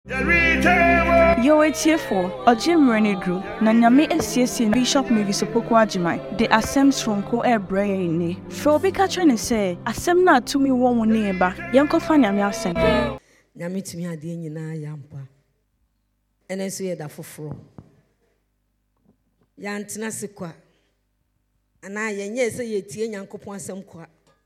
Yo, it's here for a Jim Renedru, Nanyame SCS Bishop Movie Sopoko Ajimai, the Assem's from Ko Air Brain. Frobe Catching say, Assem not to me one neighbor, Yanko Fanyam Yasen. Nyame tumi ade nyina yampa ene so ye da foforo ya ntena se kwa ana ye nye se ye tie nyankopon asem kwa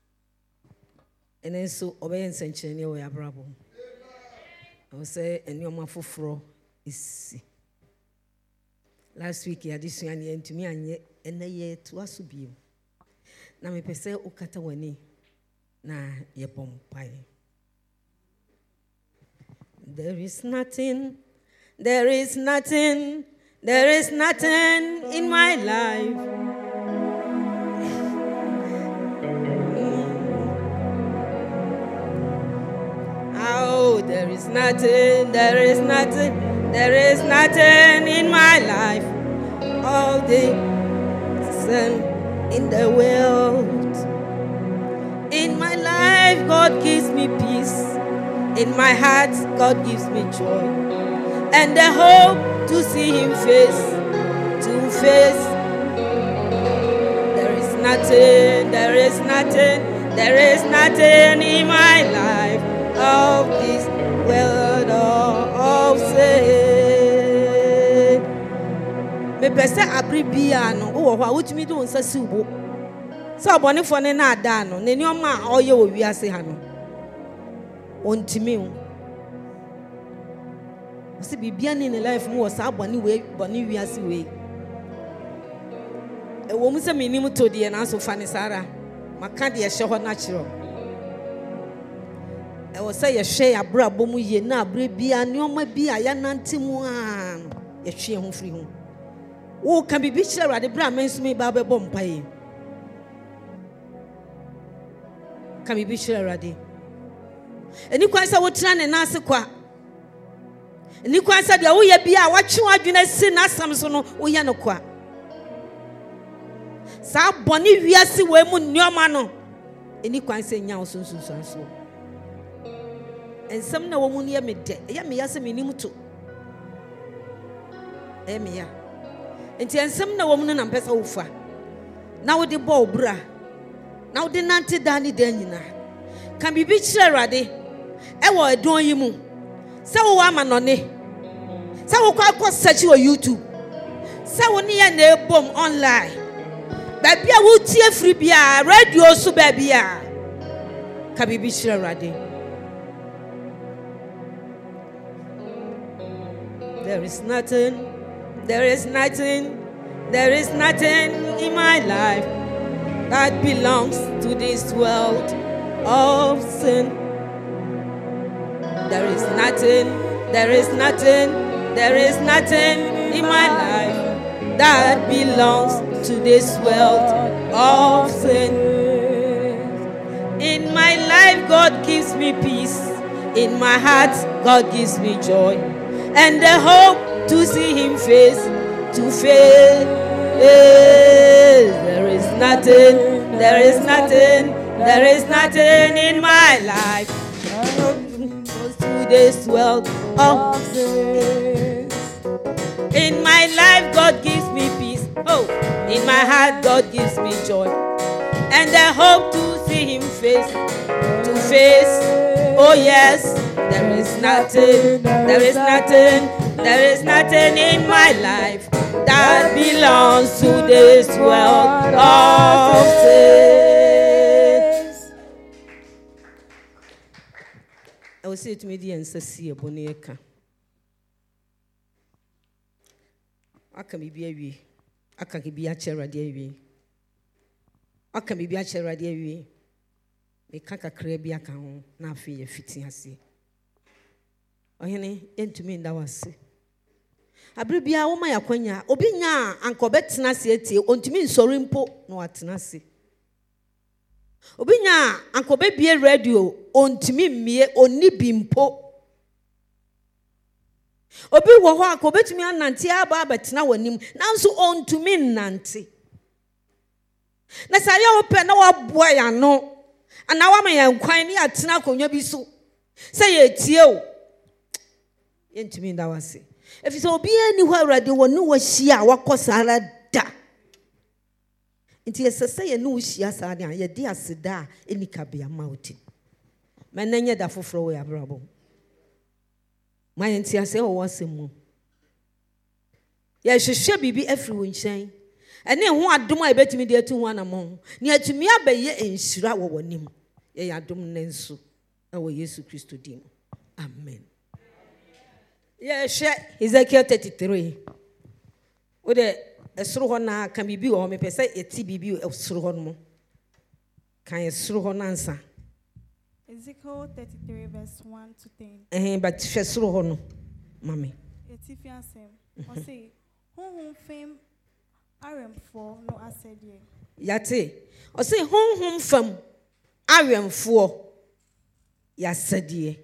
ene so obeye nsenkyene wo ya brabo o say enioma foforo isi last week ya disua ne ntumi anye ene ye to aso bio na me pese okata wani na ye pompai. There is nothing in my life. Oh, there is nothing in my life. All the sun in the world. In my life, God gives me peace. In my heart, God gives me joy and the hope to see Him face to face. There is nothing in my life of this world of sin. Me pese abribia no wo ho a wotumi do nsa siwo. So abonefo ne na ada no ne nioma a oye wo wiase ha no. Ontimi o se bibia ni ne life mu was aboni we boni wiase we e wo mu se minim to de na so fa ne sara maka de ye hye ho na kiro e wo se ye hwe ya bra bomu ye na abra bia ne oma bia ya nantemu a ye hwe ho firi ho wo kan bibi kire rade bra mensumi ba be bom pae kan bibi kire rade eni kwansa wotra ne nase kwa eni kwansa de wo ye bia watwe adwene si na asam so no wo ye no kwa sa boni wiase we mu nneoma no eni kwansa nya wo sunsun so ensam na wo mu ne me de ye me yase me nim to me ya enti ensam na wo mu na mpesa wo fa na wo de bo obra na wo de nante dani dan nyina kan bibi kire rade ewo edon yi mu se wo ama no ne se wo kwa search on YouTube se wo ne ye na ebom online ba bia wo tie free bia radio so ba bia ka bibi kire rade. There is nothing in my life that belongs to this world of sin. There is nothing in my life that belongs to this world of sin. In my life, God gives me peace. In my heart, God gives me joy and the hope to see Him face to face. There is nothing in my life to this world of sin. In my life, God gives me peace. Oh, in my heart, God gives me joy and the hope to see Him face to face. Oh yes, there is nothing in my life that belongs to this world of sin. I will say to me, and see a boneka. I can be a I can be a charity. I can be a charity. Me kaka krebia kan na afi ye fiti ase ohene entumi nda wase abribia wo ma yakwanya obi nya anko betena se etie ontumi nsori mpo na watena se obi nya anko be bie radio ontumi mmie oni bi mpo obi wo ho anko betumi anante aba betena wanim nanso ontumi nnante na sa ye ope na waboa ya no ana wa ma yan kwan ni atena konwa bi so say ye tie o yɛntumi nda wase ɛfiri sɛ obiara ni hɔ awurade wɔ ne wɔhyia a wakɔ saa ara da nti yɛsɛ sɛ yɛne wo hyia saa de a yɛde aseda a ɛni kabea ma wo ti mɛnɛ nyɛ da foforɔ wɔ yɛabrabɔ ma yɛnti asɛ wɔ asɛm mu yɛhwehwɛ biribi afiri wo nkyɛn ɛne ho adom a yɛbɛtumi de atu ho anammɔn ne atumi abɛyɛ nhyira wɔ w'anim yɛyɛ adom ne nso ɛwɔ Yesu Kristo dim amen yɛhwɛ Ezekiel 33 wode ɛsoro hɔ na ka biribi wɔ hɔ mepɛ sɛ yɛti biribi ɛsoro hɔ no mu ka yɛsoro hɔ nansa Ezekiel 33 verse 1 to 10 but hwɛ soro hɔ no mame yɛtifi asɛm ɔse honhom fam aremfoɔ no asɛdeɛ yate ɔse honhom fam awɛmfoɔ yɛasɛdeɛ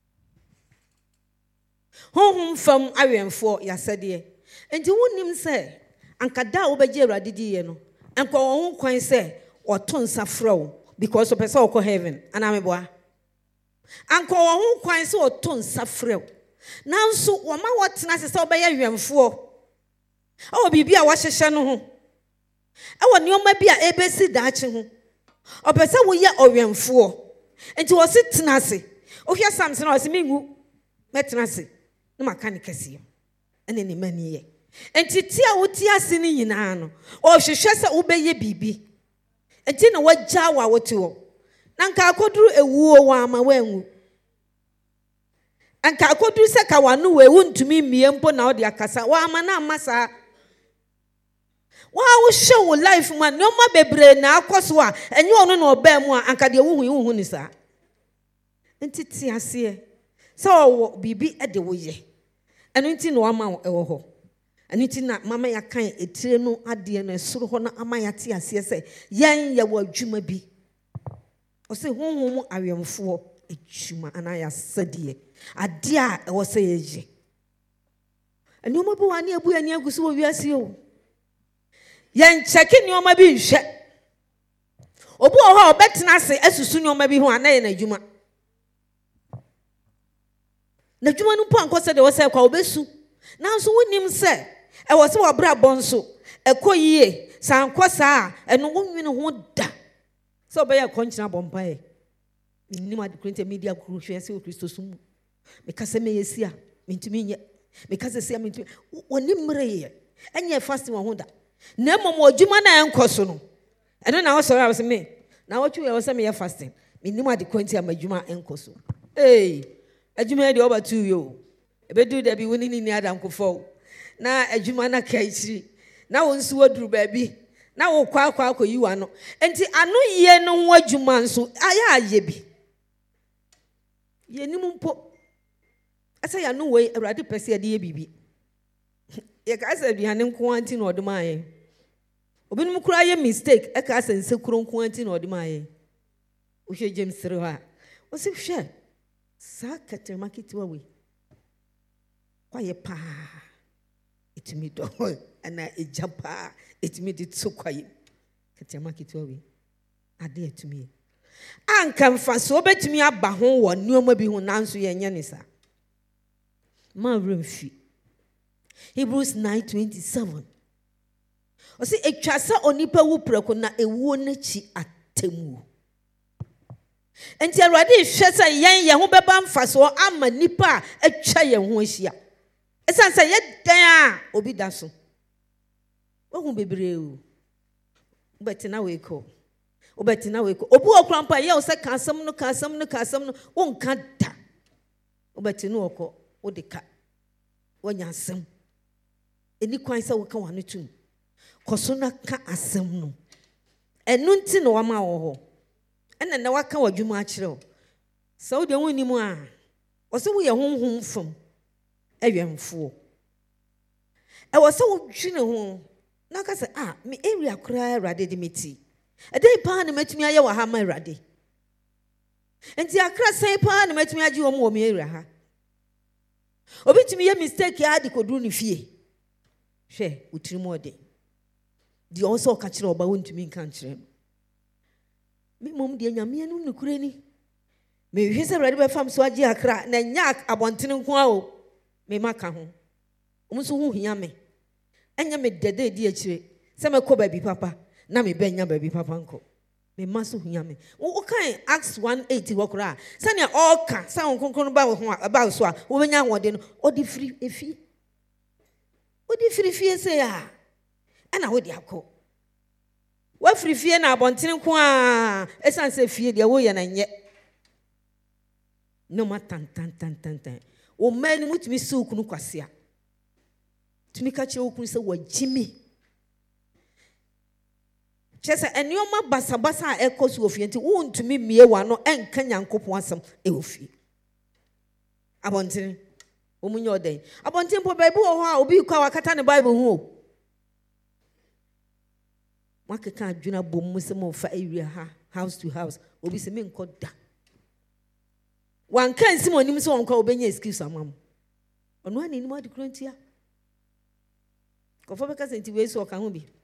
honhom fam awɛmfoɔ yɛasɛdeɛ enti wonim sɛ anka da a wobɛgye Awurade diiɛ no anka wɔn ho kwan sɛ ɔto nsa frɛ wo because ɔpɛ sɛ ɔkɔ heaven anaa meboa anka wɔn ho kwan sɛ ɔto nsa frɛ wo nanso wɔma wɔtena ase sɛ wobɛyɛ awɛmfoɔ ɛwɔ biribi a wɔahyehyɛ no ho ɛwɔ nneɛma bi a ɛbɛsi daakye ho ɔpɛ sɛ woyɛ ɔwɛmfoɔ nti wɔse tena ase wohwɛ Samson a ɔse mengu mɛtena ase na maka ne kɛseɛ ɛne ne mani yɛ nti ti a wote ase no nyinaa no ɔhwehwɛ sɛ wobɛyɛ biribi nti na wagya wo a wote hɔ na nka akɔduru ewuo wɔ ama wangu nka akɔduru sɛ ka wano wɔ ewu ntumi mmie mpo na ɔde akasa wɔ ama na ama saa wa wo hyɛ wo life mu a nneɛma bebree na akɔ so a ɛnyɛ ɔno na ɔbaa mu a anka deɛ wohu ne saa nti te aseɛ sɛ ɔwɔ biribi de wo yɛ ɛno nti na wama wo ɛwɔ hɔ ɛno nti na mama yɛakan etire no adeɛ no ɛsoro hɔ na ama yɛate aseɛ sɛ yɛn yɛwɔ adwuma bi ɔsɛ honhom awɛmfoɔ adwuma anaa yɛasɛdeɛ adeɛ a ɛwɔ sɛ yɛyɛ nneɛma bi wɔ ane abu ani agu so wɔ wiase o yɛnkyɛke nneɛma bi nhwɛ obi wɔ hɔ a ɔbɛtena ase asusu nneɛma bi ho a na yɛ n'adwuma n'adwuma no mpo ankɔ sɛ deɛ wɔ sɛ ɛkɔ a ɔbɛsu nanso wonim sɛ ɛwɔ sɛ wɔabrabɔ nso ɛkɔ yie sɛ ankɔ saa a ɛno wonwene ho da sɛ ɔbɛyɛ ɛkɔnkyena bɔ mpaeɛ mennim ade koro nti media koro hwɛ sɛ wɔ Kristo so mu meka sɛ mɛyɛ si a mentumi nyɛ meka sɛ si a mentumi wɔne mmereyɛ ɛnyɛ fasting wɔ ho da na mmom adwuma na ɛnkɔ so no ɛno na wɔsɔre a wɔsɛ me na wɔtwe wɔ sɛ meyɛ fasting mennim ade koro nti a madwuma ɛnkɔ so adwuma deɛ ɔbɛto yɛ o ɛbɛduru da bi wo ne ni adankofo na adwuma na ka akyiri na wo nso waduru baabi na wo kwa akɔyi wa no enti ano yie no ho adwuma nso ayɛ bi yɛnim mpo ɛsɛ yɛano wei Awurade pɛ sɛ yɛde yɛ biribi yɛka sɛ aduane nko anti na ɔde ma yɛ obinom koraa yɛ mistake ɛka sɛ nsekuro nko anti na ɔde ma yɛ wohwɛ James 3 hɔ a wɔsɛ hwɛ saa kɛtɛrɛma ketewa wei kwaye paa etumi dɔ ana egya paa etumi de tso kwaye kɛtɛrɛma ketewa wei ade etumi anka mfa so obetumi aba ho wɔ nneɛma bi ho nanso yɛnyɛ ne saa ma remfi Hebrews 9:27 ɔsɛ etwa sɛ onipa wu prɛko na ewuo n'akyi atemu enti Awurade hwɛ sɛ yɛn ho bɛba mfasoɔ ama nipa a atwa yɛn ho ahyia ɛsan sɛ yɛdan a obi da so wohu bebree o wobɛtena weekɔ obi wɔ krampa yɛ wo sɛ ka asɛm no wonka da wobɛtena wɔkɔ wode ka woanya asɛm ɛni kwan sɛ woka wano tum kɔ so na ka asɛm no ɛno nti na wama wɔ hɔ ɛna na waka w'adwuma akyerɛ wo sɛ wode ho nim a ɔsɛ woyɛ honhom fam awɛmfoɔ ɛwɔ sɛ wodwene ho na ka sɛ me area koraa Awurade de meti ɛdɛn paa na matumi ayɛ wɔ ha ma Awurade nti akra sɛn paa na matumi agye wɔ me area ha obi tumi yɛ mistake a de koduru ne fie hwɛ wotiri mu ɔde deɛ ɔwɔ sɛ ɔka kyerɛ ɔba wontumi nka nkyerɛ me mom deɛ nyame no nokure ni mehwɛ sɛ Awurade bɛfam so agye akra na nya abɔntene nko a o me maka ho omuso hu hia me enya me dede di akire se me ko baby papa na me benya baby papa nko me maso hia me wo kan Acts 1:80 wokra sane all kan san konkon ba ho about so a wo benya hode no odi free efi odi free fie se ya ana wo di akọ wa free fie na abontene ko a esan se fie de wo ye na nye no matan tan o mani mutumi se okunu kwase a tumi ka che okunu se wajimi chese enioma basabasa a ekosu ofie nti wo ntumi mie wa no enka nyankopon asem e ofie abontene o munye oden abontene po bible wo ho a obi kwa wakata ne bible ho makeka adwuna bom se mo fa area ha house to house obi se me nkoda wan kan simo nim se won kwa obenya excuse amam ono ani nim ade krontia kofo be ka senti we so ka ho bi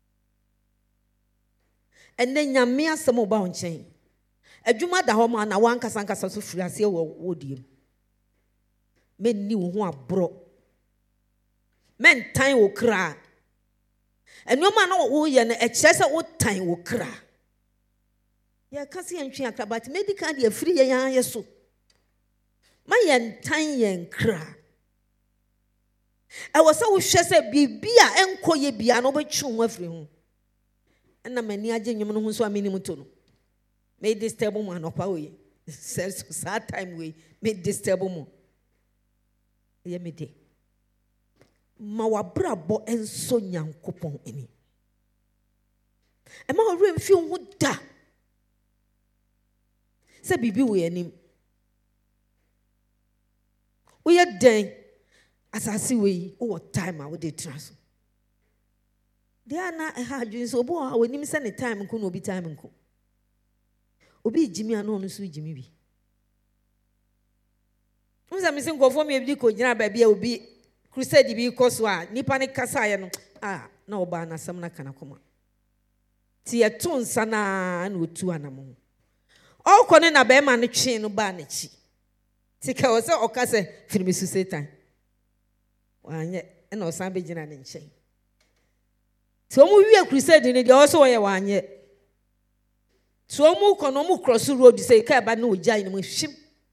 enne nyame asem oba ho nchen adwuma da ho ma na wan kasa so firi ase wo diem menni wo ho abro men tan wo kra enoma na wo ye na ekye se wo tan wo kra ya kasi entwe akra but medical de afiri ye yan ye so ma ye tan ye kra e wo se wo hwe se bibia enkoye bia no betwu ho afiri ho na mani age nwom no ho so ameni muto no me disturb mo anopa we says so time we me disturb mo ye me de ma wabrabo enso nyankopon eni e ma ore mfi ho da se bibi we anim we ye den asase we o time a we dey trans dia na ha adwin so obo a wonim se ne time nko no obi time nko obi jimi ano no so jimi bi unza mi sin kofo mi bi ko gina ba bia obi crusade bi koso a nipa ne kasa ye no na oba na sam na kana koma ti ye to nsa na otu anamo okone na be ma ne twe no ba na chi ti ka o se okase firimi su Satan wanye na osan be gina ne nchen so mu wie crusade ne de o so ye wanye so mu kono mu cross road say ka ba na oja ni mu hwim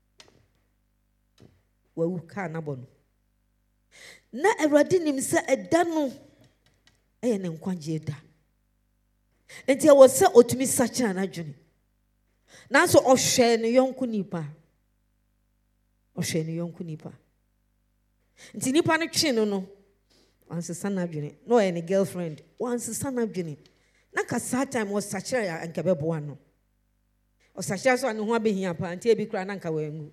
wa wu ka na bono na Awurade nim se eda no eye ne nkwanje da enti e wo se otumi sacha na dwene na so ohwe ne yonku nipa enti nipa no twe no once sana dwene no e ne girlfriend once sana dwene na ka sa time was sacha ya anka bebo ano o sacha so ane ho abehia pa enti e bi kra na anka wangu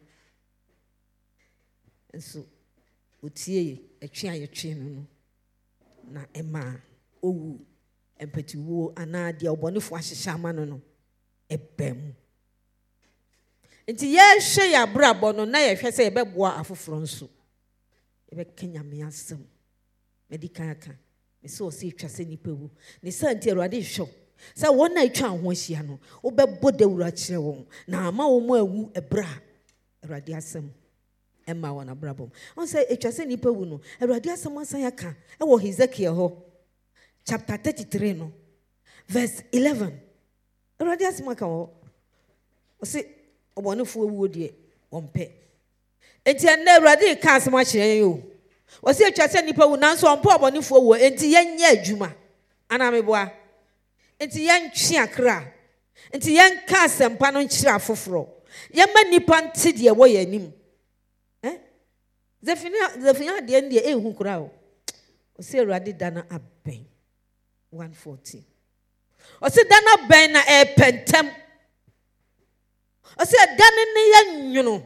enso otie etwe ayetwe no na ema owu empatiwo ana dia obonefo ahyehya ama no ebem enti ye hwe ya brabo no na ye hwe se ye beboa afoforo nso ebe kenyame asem medical aka me so se twa se nipa wu ne santi Awurade hwo se won na atwa ho ahia no obebo dawura kire won na ama wo mu awu ebra Awurade asem emma wona brabom on say etwa se nipa wu no Awurade asem asan aka e wo Hezekiel ho chapter 33 no verse 11 Awurade asem aka ho o se obonefo wu de ompe enti na Awurade ka asem a kire yo o se etwa se nipa wu nanso ompe obonefo wu enti yenye adwuma ana meboa enti yentwe akra enti yenka asempa no nkire afoforo yemma nipa nti de wo ye anim Zephaniah de ndi ehu kura o se Awurade dana aben 114 o se dana ben na pentem o se dana ne yanwuno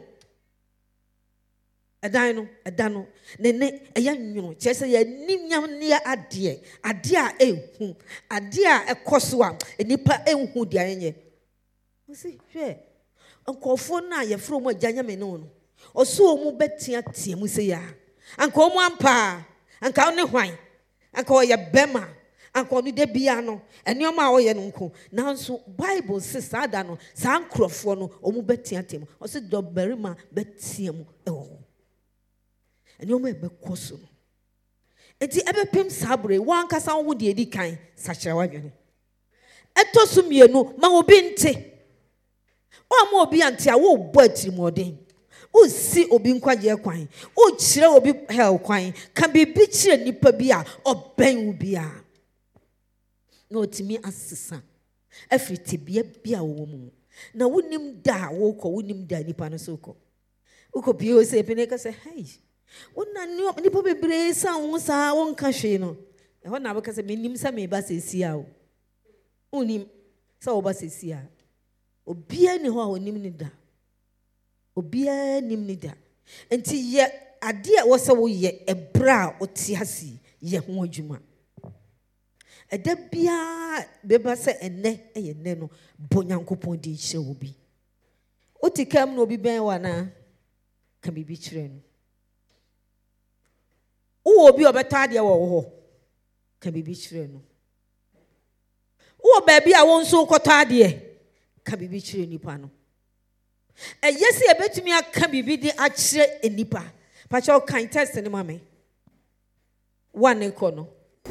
edano ne yanwuno chese ya nimnyam ne ade a ehu ade a ekoso a nipa ehu de ayenye o se hwe nkofo na ye fro mo aganyame no oso mu betia tiemu se ya anka omu ampa anka ne hwan anka oye bema anka onu de bia no enioma oye no nko nanso Bible se sada no sa nkrofo no omu betia tiemu o se doberima betiemu and you may be coso. Enti ebepem sabre wan kasa wo de edi kan sachira wadwene etoso mienu ma obi nte o ma obi ante a wo bo atirimoden o si obi nkwaje kwan o kire obi hell kwan ka bibi kire nipa bi a oben obi a na otimi asesa afrite bia wo mu na wonim da wo kɔ wonim da nipa no so kɔ uko bi o se pene ka se hey wona nipa bebre sa wo sa won ka hwe no e ho na ba ka se menim sa me ba se sia o onim sa wo ba se sia obia ni ho a onim ni da obia nim ni da enti ye ade a wo se wo ye ebra o ti hasi ye ho adwuma eda bia beba se enne eye ne no bonyankopon di hye obi otikam no obi ben wa na ka bibi kire no wo obi obeta de wo ho ka bibi kire no wo ba bia wo nso kota de ka bibi kire nipa no yesi ebetumi aka bibi di a kire enipa pa cha o kan test ni mame one ko no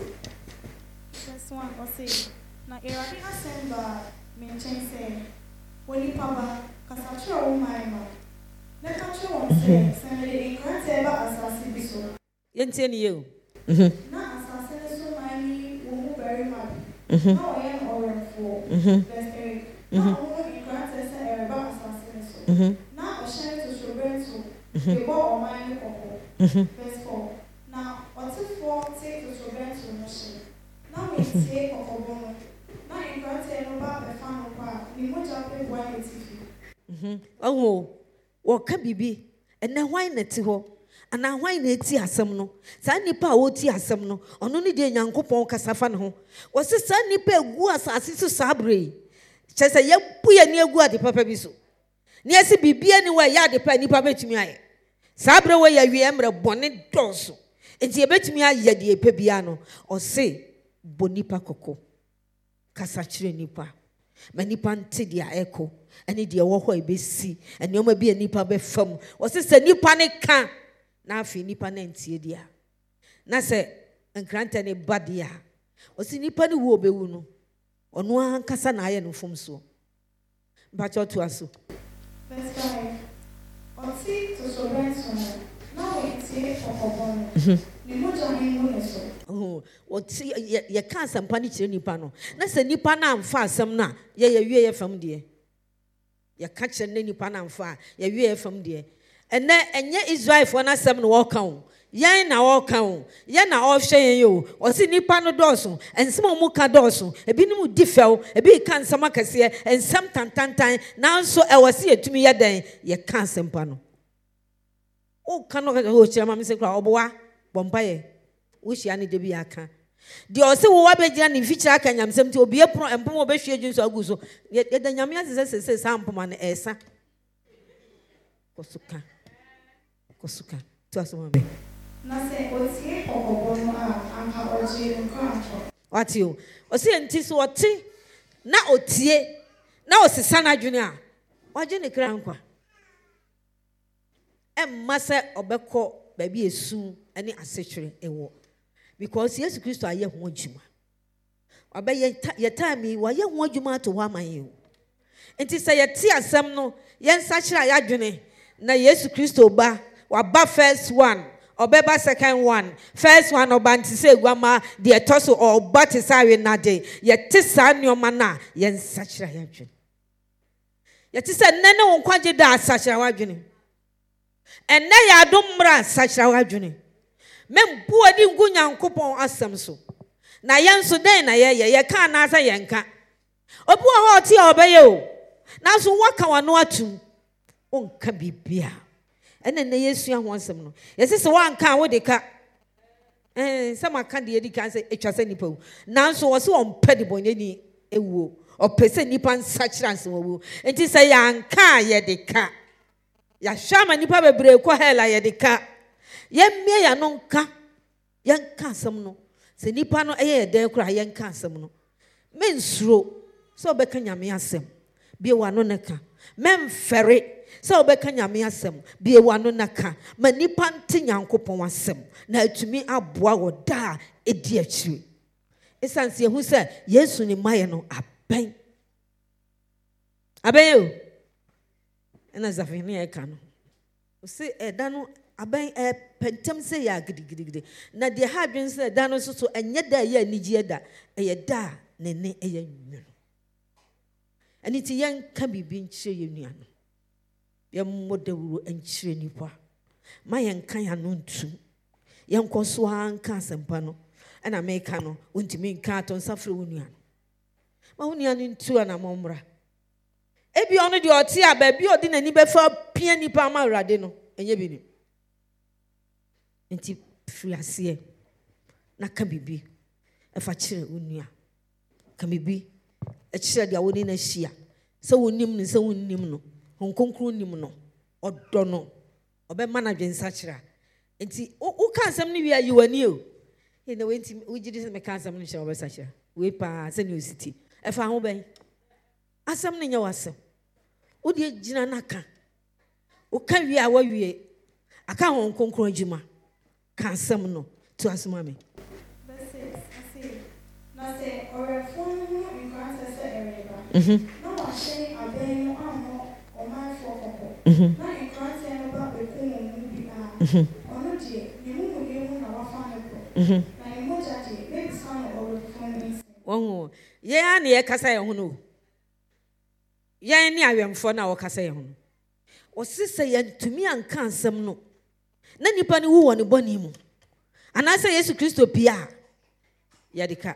one or say na eradi asemba mention say woni papa kasachira wo mai ma na kacho won say say in grant ba asase bi so yentie ni ye na asase so mai wo mu very mad na o yen orenfo verse 3 na wo in grant say ba asase so na o share to children so e bo o mai ko verse 4 na what if for take to children to no share na me tie kokobo na ingrate no ba be fa no pa ni mo ja pe bua etifi wo ka bibi ene hwan na ti ho ana hwan na ti asem no sa nipa a wo ti asem no ono ne de nyankopon kasafa ne ho wo se sa nipa egu asase so sabre che se ye buye ne egu ade papa bi so ne ase bibia ni wa ya ade pa nipa betumi aye sabre wo ya wie emre bone doso enti e betumi aye de epa bia no o se bonipa koko kasa kire nipa manipa nte dia eko ene dia wo ho ebesi ene o ma bi nipa be fam o se nipa ne ka na afi nipa na ntie dia na se nkranta ne badia o se nipa ne wo obewu no ono an kasa na aye no fom so ba cho to aso verse 5 oti to so benso na we tie kokobon ni mo ja ni mo so oti ye ka asampa ni kire nipa no na se nipa na amfa asam na ye wie ye fam de ye ka kire ne nipa na amfa ye wie ye fam de ene enye Israel fo na asam no wo kan yen na wo kan ye na o hwe yen yo o si nipa no doso ensem mu ka doso ebi ni mu difew ebi ka nsam akase ensam tantantan na nso e wo si etumi ye den ye ka asampa no o kan no o chira ma me se kra oboa bompaye wo hia ne de bi aka de o se wo wa begira ne fichira aka nyamsem ti obi epro empom obehwe adwunso aguso ye da nyame asese sampoma ne esa kosuka to asoma me na se otie kokobo no anka oje nkranto wati o se enti so ote na otie na osesa na adwene a waje ne kra nkwa emma se obekọ ba bi esu ene asechire ewo because Jesus Christ aye ho adwuma obe ye time wa ye ho adwuma to wa man ye enti se ye ti asem no ye nsachira ya adwene na Jesus Christ oba wa ba first one obeba second one first one oba nti se guama de etoso oba te sawe na de ye ti sa nioma na ye nsachira ya adwene ye ti se nene wo kwaje da asachira wa adwene enne ya domra sachira wadwene membu adi ngu nyankopon asem so na yenso den na ye ka na asa yenka obu ho ti obeye o na so waka wano atum onka bibia enne ne yesu ahon asem no yesese wanka wo de ka sama ka de edi kan se etwase nipa wu na so wo se on pedi bonyani ewuo opese nipa nsachira nsem wu enti se yanka ye de ka ya shama nipa bebre ko hela ye de ka ye mie ya no nka ye nka asem no se nipa no eye den kura ye nka asem no mensuro so obeka nyame asem bie wa no neka memfere So obeka nyame asem bie wano naka ma nipa nte nyankopon asem na atumi aboa wo da edi akiri esanse ehu se Yesu ni maye no aben o ena zafini e ka no o se eda no aben pentem se ya gidigidi na de ha adwen se eda no so enye da ye anigye da eye da ne eye nwunu ani ti yen ka bibi nkyire ye nua no ye modawuro nkyire nipa ma yen kan ya no ntu yen koso anka asempa no ana meka no untimi nka aton safre wonua ma wonua no ntu ana momra ebi ono de oti aba bi odi nani befa pia nipa ma awrade no enye bi ni nti friase na ka bibi efa kire wonua ka bibi e kire de awoni na hia se wonim ni se wonnim no honkonkru nim no odo no obe manadwensa kira nti wo ka asem ni wi ayiwani o ina we nti wo gidi se me ka asem ni kira obe sa kira we pa se ni ositi e fa ho ben asem ni nya wasem wo de gina naka wo ka wi a wawie aka honkonkru agima ka asem no to asema me na se ore fun nkan se ereba na wa she aben no amo o man fo koko na nkan se no ba be ko mu bi na ono die ni mu ye mu na wa fa na ko na ni mo jaje be san ore fun ni won ye an ye kasa ye ho no ye ni awemfo na wo kasa ye ho no o sise ye ntumi anka ansem no na nipa ni wo ne boni mu anasa Yesu Kristo pia ya dika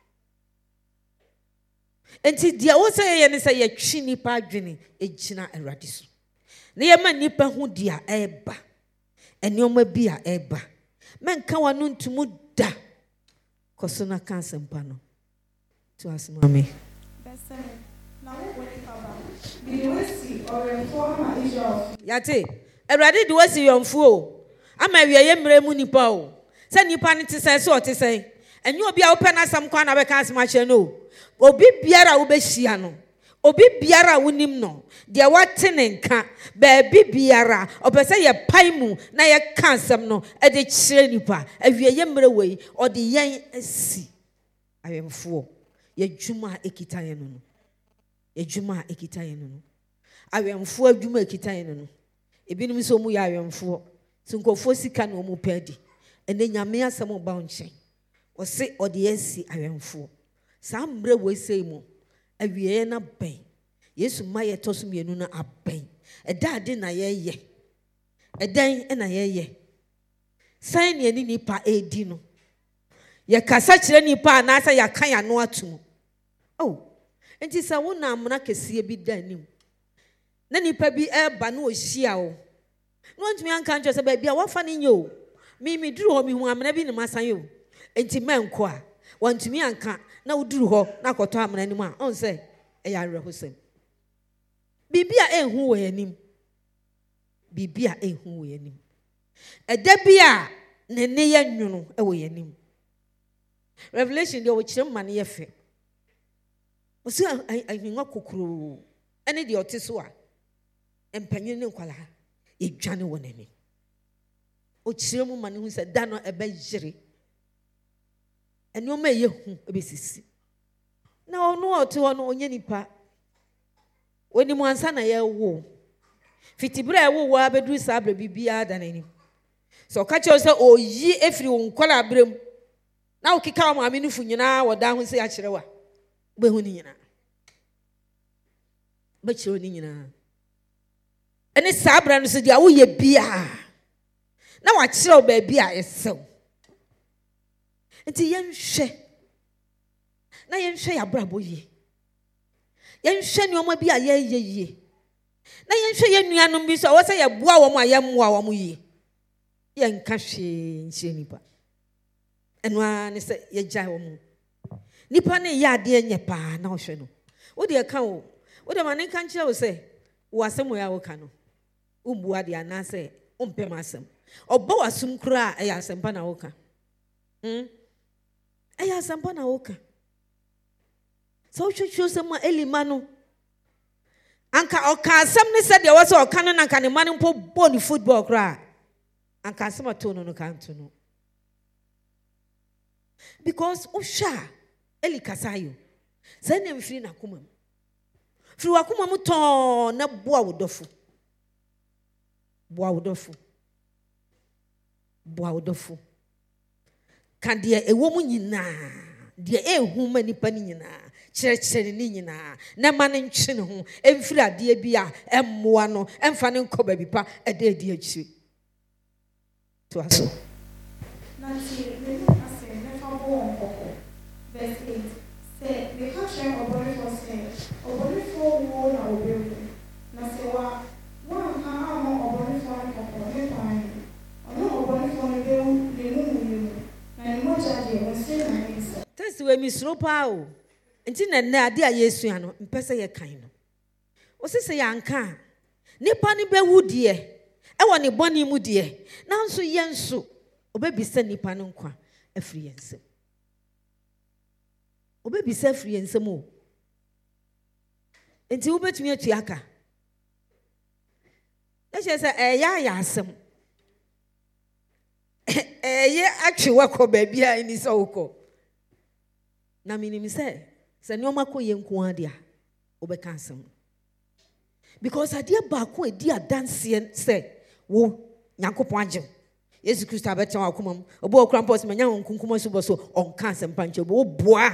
enti dia wo say ye ne say ye twi nipa adwene egina awrade so na ye ma nipa hu dia eba enioma bia eba menka wano ntumu da koso na kansa mpa no to asema me bese na wo woni baba bi we si ore fo ama Israel yate awrade de wasi yomfu o ama wiye ye mre mu nipa o se nipa ne tese se o tese enye obi a wo pe na asam kwa na be kan asema che no obi biara wo be hia no obi biara wonim no de wate ne nka ba bi biara opese ye paimu na ye kansam no e de kire nipa awie ye mre wei o de yen asi awemfo ye dwuma ekita ye no ye dwuma ekita ye no awemfo adwuma ekita ye no ebinim so mu ya awemfo sinkofo sika no mu pedi ene nyame asem ba onche o se o de asi awemfo sa mre we sei mu awie na ben Yesu maye toso mienu na aben eda ade na ye edan na ye san ne ni nipa edi no ye kasa kire nipa na asa ya kan ya no atum oh enti sa wo na amna kese bi da nim na nipa bi eba na ohia o no ntumi anka ncho se ba bia wafa ne nyo mi duru ho mi hu amna bi ne masan yo enti menko a wantumi anka na uduru ho na koto amna nim a on se e ya rehosem bibia enhu wo yanim bibia enhu wo yanim eda bia ne ne ya nwunu e wo yanim revelation de wo kire mane ye fe o se ahwenwa kokoro ene de oteso a empanyin ne nkwala ye dwane wo nani o kire mu mane hu se da no ebe yire ene o ma ye hu ebe sisi na ono ote ono onye nipa oni mu ansa na ye wo fitibra ye wo wa bedu sabra bibia da nani so ka che se oyi efiri wonkwala abrem na okika ma me nufu nyina woda ho se ya kire wa be hu ni nyina be kire ni nyina ene sabra no se dia wo ye bia na wa kire o ba bia esew enti yenhwe na yenhwe ya brabo yi yenhwe ni omo bi a ye na yenhwe ye nuanom bi so wo se ye boa wo mo ayemmoa wo mo yi yenka hwe nche nipa eno a ne se ye gya wo mo nipa ne ya ade enye pa na ohwe no wo de ka wo de ma ne kan kire wo se wo asem ya wo ka no wo bua de ana se wo mpem asem obo wasum kura e ya asem pa na wo ka e ya asem pa na wo ka so hwehwe se ma elima no Anka oka asem ne said there was a canon and can a man po bony football cry. Anka some tone no can't know. Because Osha Eli Kasayo send him free na kumam. Through a kumamuton na boa wodofu. Boa wodofu. Boa wodofu. Can dear a woman yina, dear a woman ni panina. Church ni nyina na manen twe ne ho emfiri ade bia emmoa no emfa ne nkɔ baabi pa ade adi akyi to aso na ti me ase ne fa bo nkɔkɔ verse 8 say the country obori for say obori for wo na obewu na se wa ha amo obori for nkɔkɔ ne pan ono obori for ne bewu ne mu na ne mo jade wo se na nsa test we mi suro pa o nti na ade a Yesu ano mpese ye kan no osese ya nka nipa ni bewu de e wɔ ne bɔne mu de nanso yenso obebisa nipa no nkwa afiri yensem obebisa afiri yensem o nti wo betumi atu aka na che se ya asem atwe wakɔ baabi a ni so wokɔ na minim se nyoma ko ye nko adia obeka asem because adia ba ko edi adanse se wo Nyankopɔn agye Yesu Kristo abetan akomam obo okrampo se manya nkunkuma so boso onka asem panche bo boa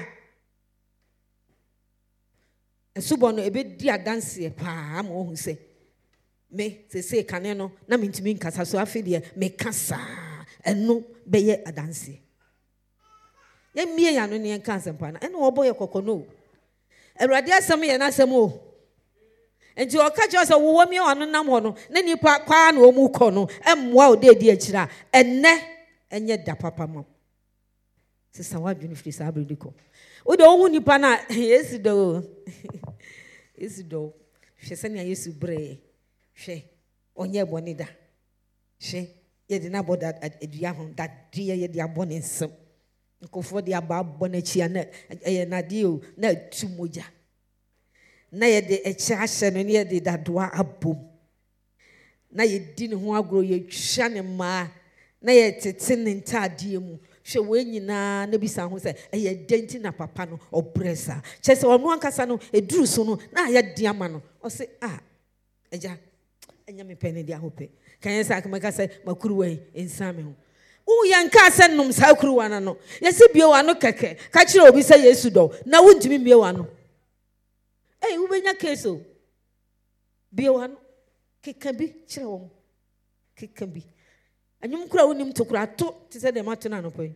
esubo no ebedi adanse pa ma ohun se me se kane no na mintimi nkasa so afede me kasa eno beye adanse ye mie ya no ne nka asem pa na eno obo ye kokono Awurade asem ye na asem o enti o ka je so wo mi wano nam ho no na nipa kwa na o mu kɔ no emmoa o de akira enne enye da papa mam sisa wadwene firi sa abredi kɔ o de ohun nipa na Yesu do Yesu do hwe se na Yesu bre hwe onye bɔne da hwe ye de na boda adua ho da de ye de abɔne nsem nkofo de aba abɔne chia na na de o na tumoja na ye de echa ahye no ye de dadoa abom na ye di ne ho agro ye twa ne ma na ye tete ne ntade mu hwe we nyina na bisa ho se ye denti na papa no obresa che se ono ankasa no eduru so no na ye de ama no o se eja enya me pene dia hope kan ye sa akama ka se makuru we ensame ho u yanka se nnum sa akuru wana no ye se bie wa no keke ka kire obi se Yesu do na wuntimi bie wa no ubenya keso bie wa no keka bi kire wo keka bi anyum kura wonim to kura to ti se de mato na no poi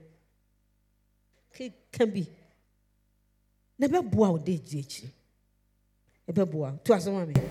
keka bi na be boa o de echi e be boa to asoma me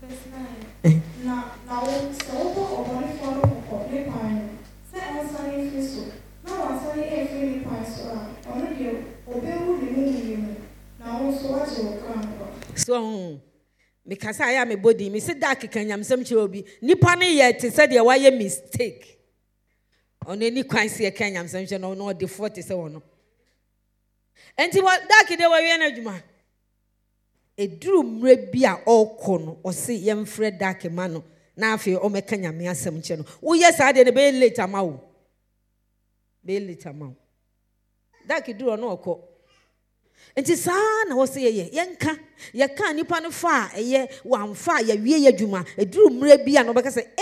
na wo so wo obori for ko le pan se ansani fiso na ansani e fi pan so ono de obewu ni mu na wo so wa je o kan so me kasa ya me body me se da kekanyam sem che obi nipa ne ye te se de wa ye mistake ono ni kwan se kanyam sem che no no de 40 se wono enti wa da kede wa wie na djuma eduru mre bi a okọ no o se ye mfre da kema no na afi o me kanyam asem che no wo ye sa de ne be late ama wo be late ama da keduru no okọ enti saa na wo se ye yenka ye ka nipa no fa eye wamfa ye wie ye dwuma eduru mre bia no beka se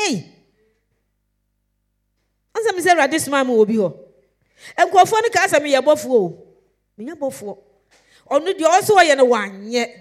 ansa mi se Awurade soma ma obi ho enkofo no ka asem ye bofo o menya bofo onu de oso ye no wanye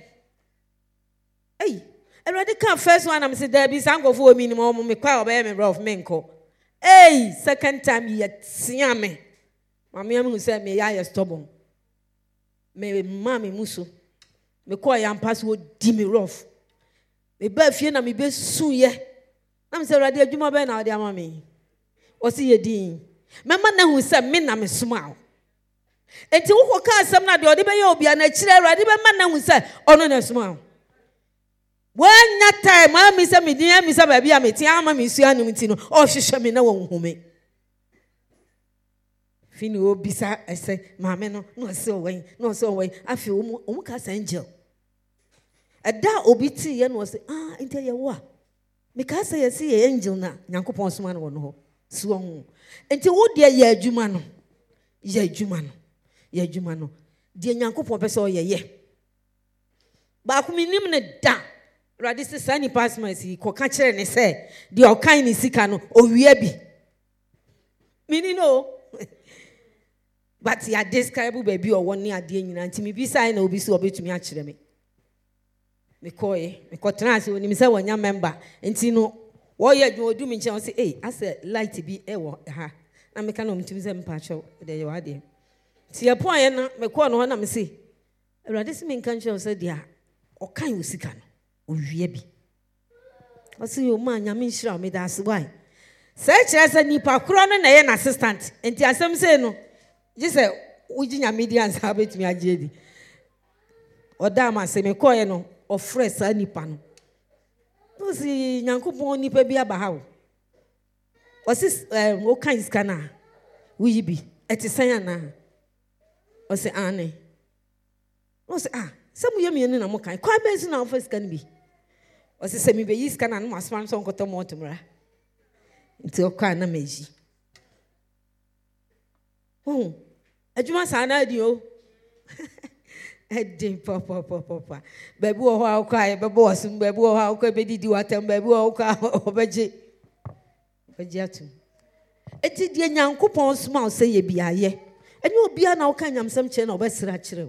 Awurade ka first one am se da bi sankofo o mi ni mo me kwa oba ye me bro of me nko second time ye tia me mama am hu se me ya ye stubborn me mama muso me call yam pass wo di me rough me ba fie na me be su ye na me se Awurade adwuma be na ode ama me o se ye din me ma na hu se me na me soma enti wo ka asem na de ode be ye obi na kire Awurade be ma na hu se ono na soma wanya time ma me se me din me se ba bia me ti ama me su anum ti no o hwehwe me na wo hume fini obisa ese maame no no se owen afi omu ka angel da obiti ye no say inte ye wo a me ka say ye see angel na Nyankopon soma no no ho so ho enti wo de ye adwuma no de Nyankopon pese o ye ba ko minim ne da radi se sani pasmas yi ko ka kire ne se de o kan ni sika no o wiya bi mini no but ya describe baby o won ni ade nyina nti me bi sai na obi so obetumi a kire me me ko trans oni me say wonya member nti no wo ye adwo odu mi nche o say ase light bi e wo ha na me ka no mtumi se mpa chew de ye wa de ti e pon ye na me ko no na me say awurade se me nka nche o say dia o kan usika no o wie bi o say o ma nya me nhira me da ase why say kire say nipa kro no na ye na assistant nti asem say no je say uji nya media nsa betumi age di o da ma se me ko ye no o fresh sa nipa no o si Nyankopon nipa bi aba ha o si o kan iska na wo yi bi etisan na o si ane o si se mu yemi ni na mo kan kwa be si na o fa iska ni bi o si se mi be yi iska na no asman so nkoto mo otumra nti o kwa na meji adwuma sa na di o Edding papa. Baby, how cry, baby, wasn't baby, how could be did what and baby, how cry, obey. Bajatu. It is the young coupon small say ye be a ye, and you'll be an kind of some chain of best natural.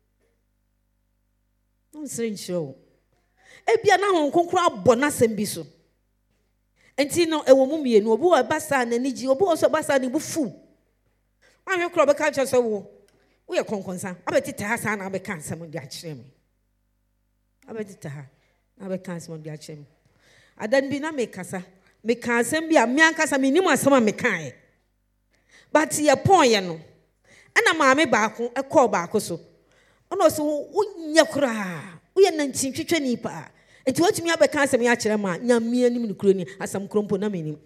I'm saying show. A be an hour concrete bonus and biso. And Tino, a woman, and no boy, bassan, and Niji, or boss of bassan, and fool. I'm your club culture so. We are concerned. I bet it has an abe cancer on the achim. I bet it ha. I bet cancer on the achim. I don't be na make casa. Make cancer be a miancasa minima some me kind. But ye point, no. And a mammy back, a call back so. Oh no, so yakura. We are 19 pa. And to watch me abe cancer me achema, yam me and him crony as some crumple na minim.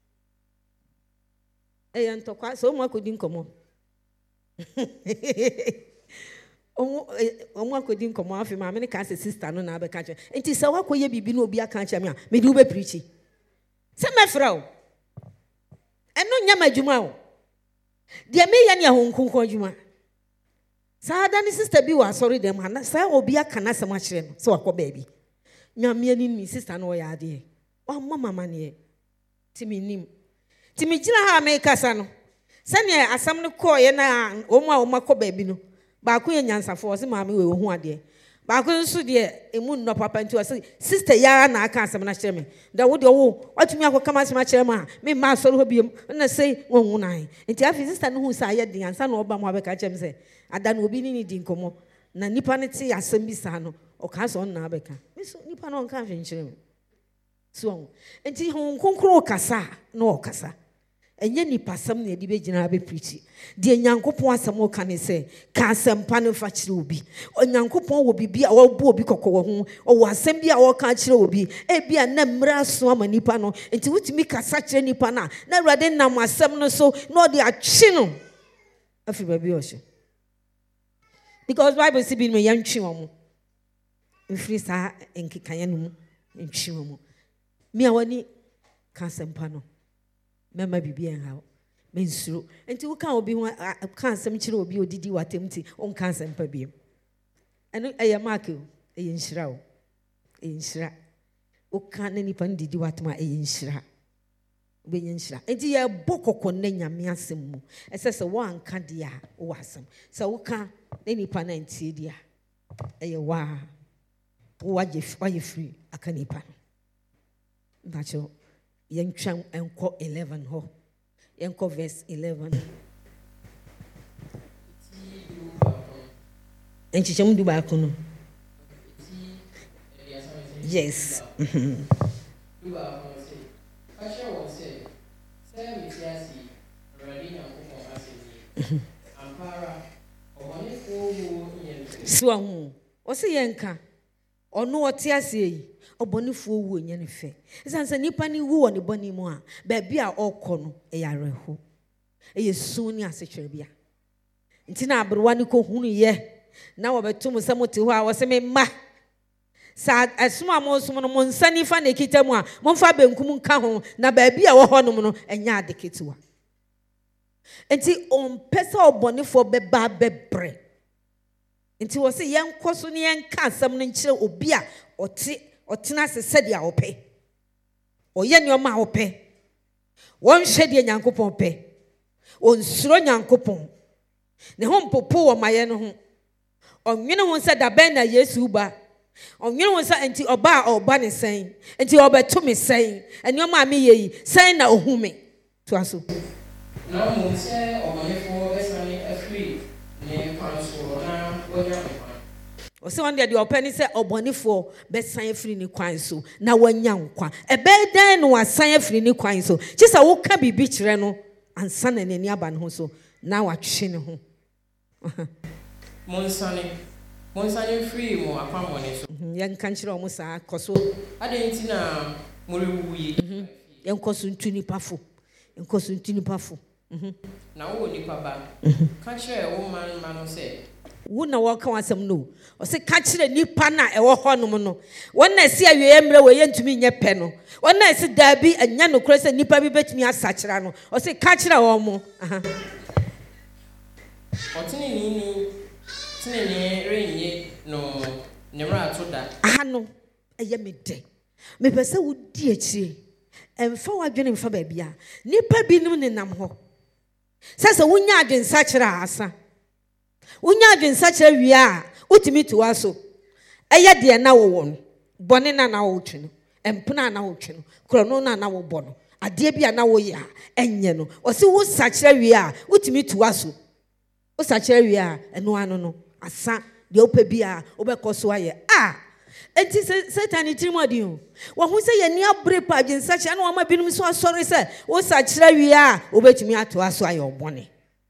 And to quite so much couldn't come on. Omo akodi nkomo afi ma me ka se sister no na abeka che enti se wa koye bibi no obi aka che me a me di wo be preach se me fra o eno nya madwuma o de me ye ne ahonkonko adwuma sa da ni sister bi wa sorry dem ha sa obi aka na se ma kire no se wakọ baabi nya me ni mi sister no ya ade o mama ne ti mi nim ti mi gira ha me kasa no sane asam no ko ye na omo makọ baabi no ba ko ye nyansafo o se maame we hu ade ba ko nso de emu no papa nti o se sister ya na aka asam na kire me da wo de wo atumi akọ kama asam kire ma me ma soro ho biem na sei won hu nan nti afi sister no hu sa ye de ansa na oba mo abeka kire me se ada na obi ni di nkomo na nipa ne te asam bi sa no o ka so na abeka me so nipa no nka hwe nkire me so nti hu konkro kasa na o kasa enye ni pasam na di be gina be preach de Nyankopon asam o kan se ka asam pa no fa kire obi Nyankopon wo bibia wo bo obi kokko ho o wo asam bia wo kan kire obi e bia na mra so amani pa no enti wutimi kasa kire nipa na awurade nam asam no so no de akye no afi ba bi o hye because Bible say bi me yantwe wo mfiri sa enkikanya no mu ntwe wo me awani ka asam pa no mema bibi en ha mensuro enti wo kan obi ho kan asem kire obi odidi watemti on kan asem pa biem eno eye mark eye nhira o eye nhira o kan ni pa ndidi watema eye nhira be nhira enti ye bokoko na nyame asem mu esese wo anka dia wo asem se wo kan ni pa na ntie dia eye wa wo waje free aka ni pa ndacho Yentwam enko 11 ho. Yenko verse 11. Enchichem du ba kono. Yes. Du ba kono se. Fasha won se. Se mi tiasi. Radi na ko asemi. Ampara. Obone ko wo yen. So hu. O se yenka. Ono otiase yi. Obonifuo wu nya ne fe esanse nipa ni wu oni boni mu a ba bia okọ no e yareho e yesun ni asetwere bia nti na abrewa ni ko hunu ye na wo betum se mote ho a wo se me ma sa esuma mo som no mo nsa nifa na ekita mu a mo mfa benkum nka ho na ba bia wo ho no enya adeketewa enti on pesa obonefo beba bebre enti wo se yenkoso ne yenka asam no nkire obi a otena sesede a ope oye ne o ma ope won hwede nyankopon pe on suro nyankopon ne ho mpopo wo maye no ho onwene ho se da ben na Yesu ba onwene ho se enti oba ne sen enti obeto me sen eni o ma me yeyi sen na ohume to aso na mo se omanefo besane afri ne kwanso na wonya nkwa o se won de opani se obonefo besan afri ne kwan so na wonya nkwa ebe dan no wasan afri ne kwan so chisa wo ka bibi kire no ansa na nani aba ne ho so na watwe ne ho Monsane free mo akwamone so. Yan kan kire omo sa koso. Adenti na morewuye. Yan koso ntuni pafo. Yan koso ntuni pafo. Na wo nipa ba. Ka kire wo man no se. Wo na wo ka wasam no. O se ka kire nipa na e wo honom no. Won na se awie emre we yentumi nye pe no. Won na se dabi anya no kure se nipa bi betumi asakira no. O se ka kire wo mo. Otini ni Tine renye no nemra to da. No eye me de. Me pese wo di akire. Emfa wadwene mfa ba bia. Nipa binum ne nam ho. Sese wonya adwensa kire asa. Wonya adwensa kire wi a, utimi to aso. Eye de na wo won. Bone na wo twe no. Empuna na wo twe no. Krono na wo bo no. Ade bia na wo ya enye no. O se wo sa kire wi a, utimi to aso. O sa kire wi a, eno ano no. Asa de opa bia obekoso aye enti Satan itimodi o wo hu se ye ni abre pa agyensa kye na ma binum so asori se wo sa kire wi a obetumi ato aso aye obone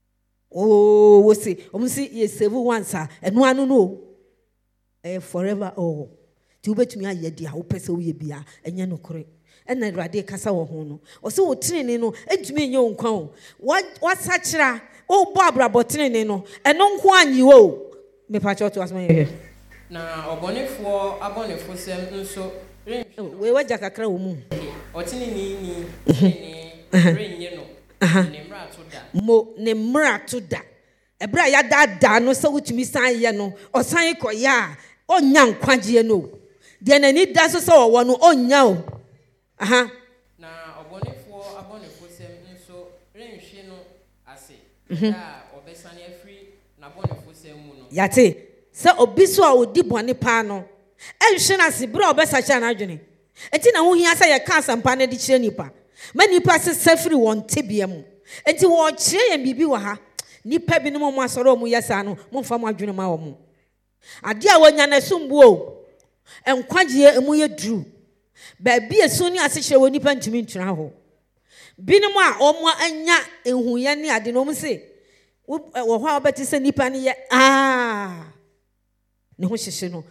wo se omsi ye save once eno anu no forever ti obetumi aye dia wo pese wo ye bia enye no kore ena Awurade kasa wo ho no o se wo tinene no entumi enye nkwa o wa sa kira o bo abrabotene no eno nko anyi wo me pacho to asma ye na abonefo sem nso we waja kakra wo mu otini ni renye no nemra to da mo nemra to da ebra ya da no se wutumi san ye no osan koya onya nkwaje no de nani da so se wo no onya o na abonefo sem nso renhwe no ase da obesane afri na abonefo sem mu no yate se obiso a odi bone pa no enhwe na se bra obesacha na adwene enti na ho hia se ye ka asampa na di kire nipa ma nipa se safiri won tebia mu enti wo kire ye bibi wa ha nipa bi no mo asoro o mu yesa no mo mfa mo adwene ma wo mo ade a wonya na sumbu o enkwaje emu ye duru ba bi esu ni ase kire wo nipa ntimi ntuna ho binom a omo anya ehuye ne ade no mo se wo ho a obeti se nipa ne ye ne ho hyehye no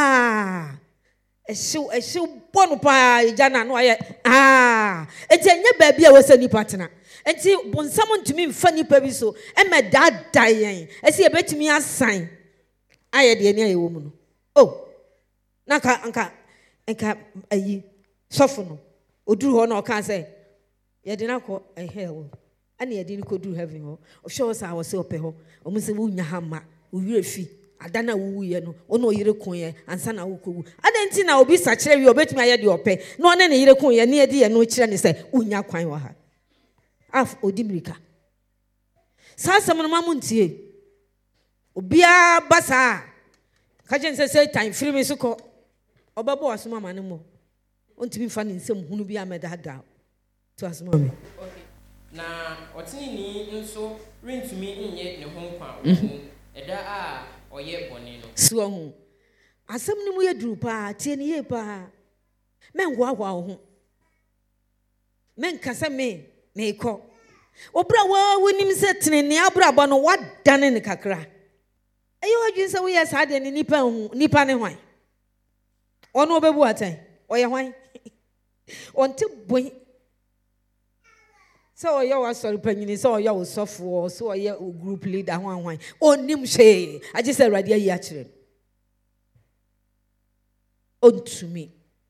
ehyew bonu pa ijana no aye enti enya ba bi a wo se nipa tena enti bonsam ntumi mfa nipa bi so emeda yen esi ebetumi asan aye de ne aye wo mu no naka ayi sofo no oduru ho na o kan say ye de na ko hell ani ye de ni ko duru heaven ho o show sa wo se ope ho o mu se wo nya ha ma o wire fi adana wuwu ye no ono yire kun ye ansa na wo kowu adenti na obi sa kire wi obetumi aye de ope no one ne yire kun ye ne de ye no kire ne se unya kwan wa ha odimirika sa asem no mamuntie obia basa ka je nse Satan firi mi so ko obabo asoma mane mo ontimi fa ne nsem hunu bia medada to asoma me na otini ni nso rentumi nye ne ho nkwa eda a oye bone no so ho asem ni mu ye duru pa tie ne ye pa mengo ahwa ho menkasa me ko obra wa wonim se tene ne abrabo no wadane ne kakra ayo adwin se wo ye sa de ne nipa ne hwan ono obebu atan oye hwan onte boy so you was sorry panyini so you was sofo so you group leader hwan onim hwe age say Awurade ayi akire ontumi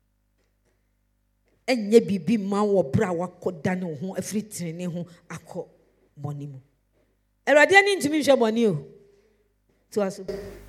enye bibi ma wo bra wakoda ne ho afiri trene ho akọ boni mu Awurade ani ntumi hwe boni o to aso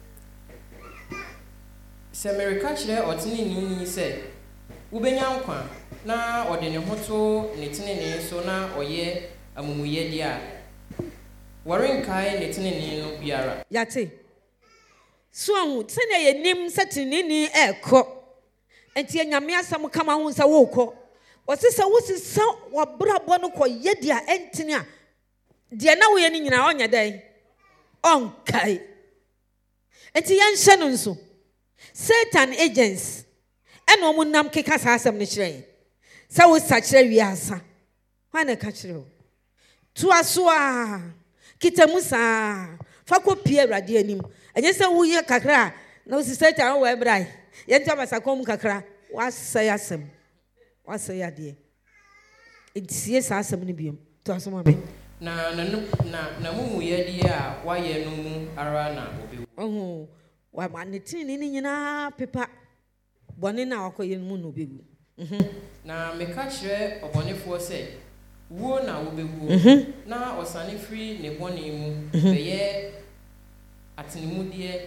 sɛ mereka kyerɛ ɔtenenee sɛ wobɛnya nkwa na ɔde ne ho to ne tenenee so na ɔyɛ amumuyɛdeɛ a wɔrenkae ne tenenee no biara yate so ahu sene ye nim sɛ tenenee ɛkɔ enti anyame asam kama ho sɛ wokɔ wɔsesa wosesa wabrabɔ no kɔ yɛde a ɛntene a deɛ na woyɛ ne nyina ɔnyɛ dɛn ɔnkae enti yɛnhyɛ no nso Satan agents and woman nam keka saa asɛm no kyerɛ sɛ wo sakyerɛ wiasa hwan na ka kyerɛ wo to aso a kita mu saa fa kɔ pie Awurade anim ɛnyɛ sɛ woyɛ kakra na wo Satan wo ɛbrai yɛnta basakɔm kakra wasɛe asɛm wasɛe adeɛ ntie saa asɛm no biom to aso ma me na mumuyɛdeɛ a wayɛ no mu ara na obi wa manetini ni nyina pepa bɔne na wakoye mu no begu na meka kyerɛ ɔbɔnefoɔ sɛ wuo na wobɛwu na ɔsane firi ne bɔne mu bɛyɛ atenemudeɛ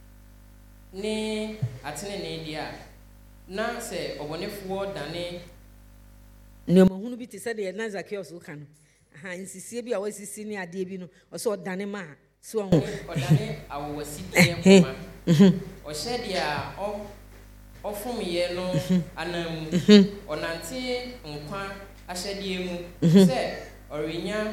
ne atenenedeɛ a na sɛ ɔbɔnefoɔ dane nneɛma hunu bi te sɛ deɛ na Zacchaeus woka no nsisie bi a wasisi ne adeɛ bi no ɔsɛ ɔdane ma so ɔdane awowasideɛ koma ɔhyɛ deɛ a ɔfomyɛ no anam ɔnante nkwa ahyɛdeɛ mu sɛ ɔrenyɛ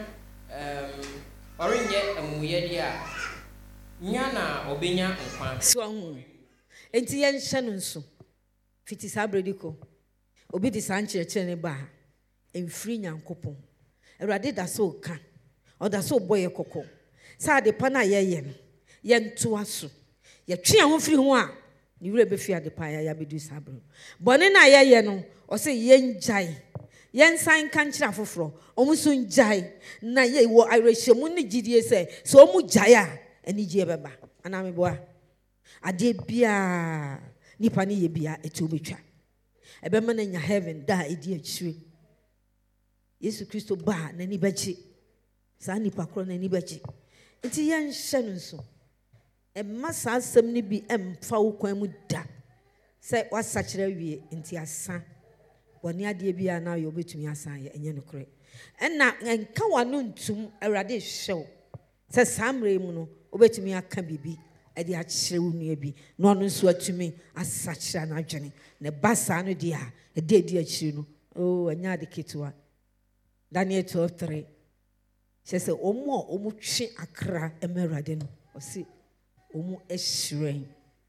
amumuyɛdeɛ a nya na ɔbɛnya nkwa so enti yɛnhyɛ no nso fiti saa brediko obi de saa nkyerɛkyerɛ ne ba emfiri Nyankopɔn Awurade da so ka ɔda so bɔ yɛ kɔkɔ saa de pa na yɛyɛ no yɛnto aso yɛtwe ho firi ho a ne wura bɛfi ade pa ya bɛdu saa bro bɔne na yɛyɛ no ɔsɛ yɛngyae yɛnsan ka nkyerɛ afoforo ɔmo so ngyae na yɛwɔ awerɛhyɛmu ne gyidie sɛ ɔmo gyae a anigye bɛba ana meboa adeɛ bia nipa ne yɛ bia ɛtu bɛtwa ɛbɛma na nya heaven da ɛdi akyire Yesu Kristo ba n'ani bɛgye saa nipa korɔ n'ani bɛgye nti yɛnhyɛ no nso ɛma saa asɛm no bi ɛmfa wo kwan mu da sɛ wasakyerɛ wie nti asa bɔne adeɛ bi a na yɛ wobɛtumi asan yɛ ɛnyɛ nokorɛ ɛna ɛnka wano ntum Awurade hwɛw sɛ saa mmerɛ mu no wobɛtumi aka biribi ɛde akyerɛ wo nua bi na ɔno nso atumi asakyerɛ n'adwene ne ba saa no deɛ a ɛde adi akyire no ɛnyɛ ade ketewa Daniel 12:3 kyɛ sɛ ɔmo a ɔmo twe akra ɛma Awurade no ɔse ɔmo ɛhyerɛn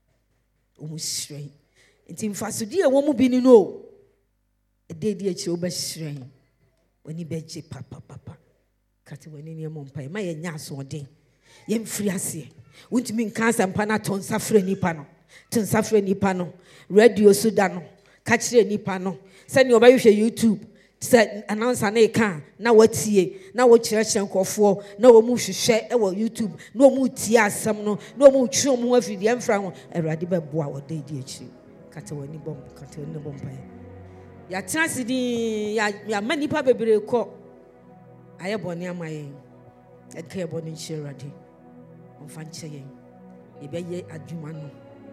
nti mfasodie a wɔn bi ni no ɛde adi akyire wobɛhyerɛn w'ani bɛgye papapapa kate w'ani nneɛma mpae ma yɛnyɛ asoɔden yɛmfiri aseɛ wontumi nka asɛmpa no atɔ nsa frɛ nipa no radio so da no ka kyerɛ nipa no sɛnea ɔbɛhwehwɛ YouTube sɛ announcer na ɛka na watie na wɔkyerɛkyerɛ nkɔfoɔ na wɔn mu hwehwɛ ɛwɔ YouTube na wɔn mu tie asɛm no na wɔn mu twe wɔn afiri deɛ mfra ho Awurade bɛboa wɔda di akyire kate w'ani bɔ mpae yɛatena ase din yɛama nipa bebree kɔ ayɛ bɔne ama yɛn ɛka yɛ bɔne nkyerɛ Awurade ɔmfa nkyɛ yɛn yɛbɛyɛ adwuma no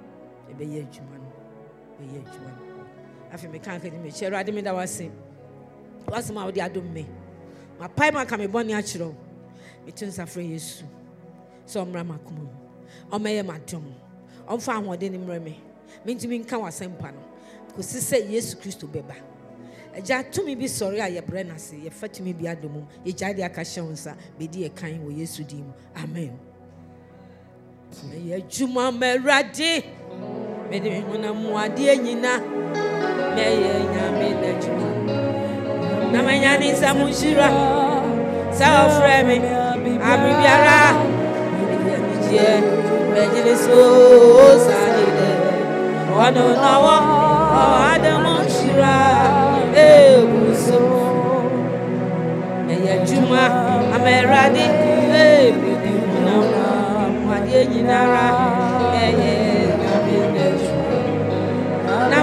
afei meka nka de mekyerɛ Awurade meda wase wasɛm a wode adom me mapae ma ka me bɔne akyerɛ wo meto nsa frɛ Yesu sɛ ɔmmra m'akoma mu ɔmmɛyɛ m'adom ɔmfa ahoɔden ne mmerɛ me mentumi nka w'asɛmpa no kɔsi sɛ Yesu Kristo bɛba agya tumi bi sɔre a yɛbrɛ no ase yɛfa tumi bi adom mu yɛgyae de aka hyɛ wo nsa bɛdi yɛkan wɔ Yesu din mu amen mɛyɛ adwuma ma Awurade mede me honam adeɛ nyina mɛyɛ nyame n'adwuma na manya ne nsa mu nhyira sɛ ɔfrɛ me abebiara mede anigyeɛ mɛgyere so sane dɛ ɔno na wɔ ɔadam nhyira ebuso mɛyɛ adwuma ama Awurade mede honam adeɛ nyinara mɛyɛ nyame n'adwuma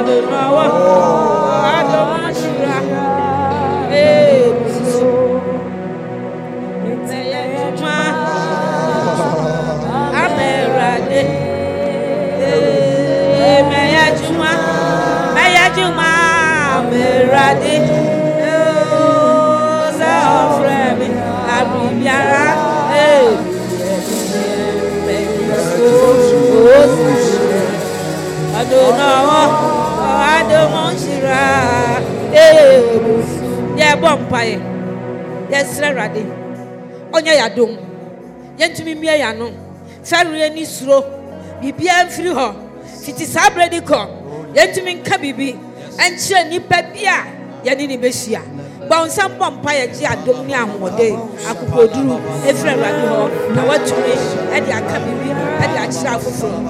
Yes, ready. Onya yadom. Yentumi mia ya no. Ferre ni suro. Bibia mfiri ho. Fiti sabredi ko. Yentumi nka bibi. Enche nipa bia ye ni behia. Ba onsam bompa ye gi adom ni ahode. Akopoduru efre rade ho. Na watumi e de aka bibi, e de akira afoforo.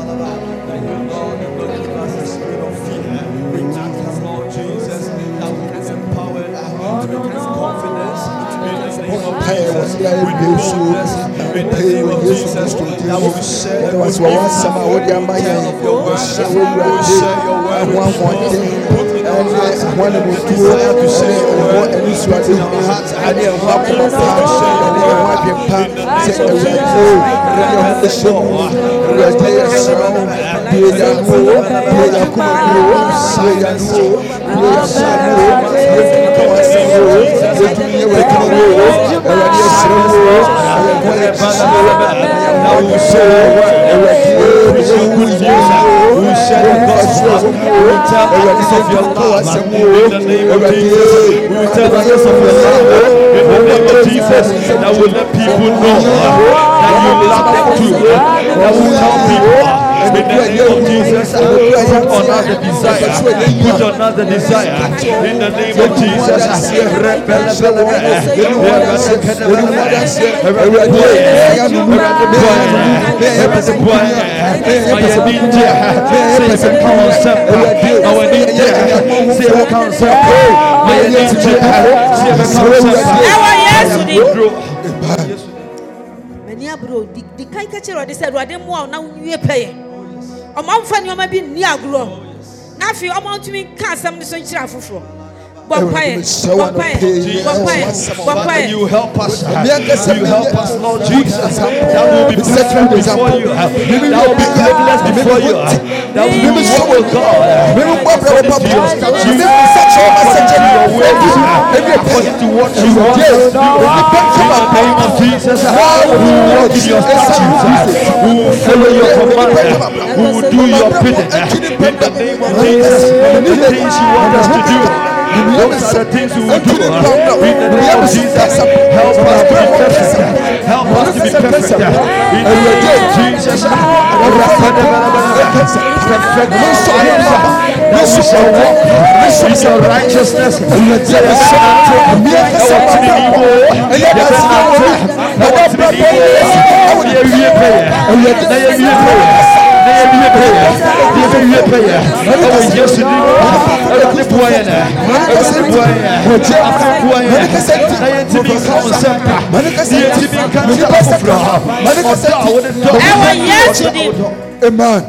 That will let people know that you love them too. That will tell people in the name of Jesus, put another desire. Put another desire in the name of Jesus. Bro, the kai catcher or this said, I didn't want now you pay. A month for you might be near grow. Now, if you amount to me, cast some sunshine for. You help us. You help us, Lord Jesus. That will be blessed before you. That will be blameless before you. That will be so God. According to your statutes, according to your ways, according to what you want us to do. In the name of Jesus, we will walk in your statutes. We will follow your commandments. We will do your bidding. In the name of Jesus, the things you want us to do. Those are the things we will do. In the name of Jesus, help us to be perfect. Help us to be perfect. In the name of Jesus, perfect that we shall walk in your righteousness. Amen.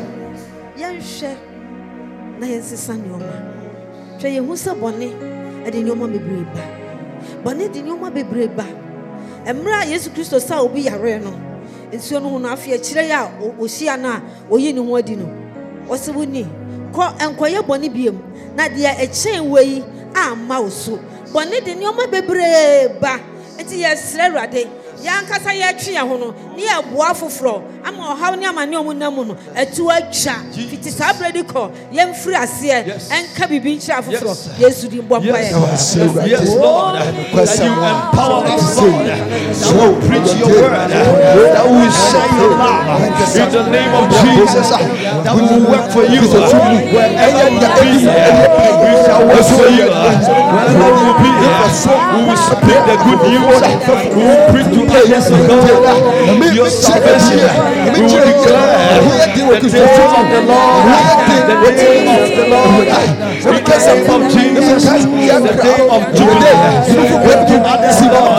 Na yensa nyoma twa ye hu se bone e de nyoma bebreba bone de nyoma bebreba emra Yesu Kristo sa obi yare no ensuo no na afia kire ya ohia na oyi ni ho adi no wose woni ko enkoye bone biem na de echen wei amma oso bone de nyoma bebreba enti yesre Awurade yankasa ye twe ya ho no ne ya boa foforo ama ohaw ne amane omunam no atu atwa fiti sabredi ko ye mfiri ase enka bibi nchira foforo Yesu di mbompa ye. Yes Lord, that you empower us, Lord, that will preach your word, that will share your love in the name of Jesus, that will work for you wherever we be. We shall work for you wherever we be. We will speak the good news. We will preach to others of God your salvation. We will declare the name of the Lord, the name of the Lord, the name of Jesus, the name of Jubilee. To others, Lord,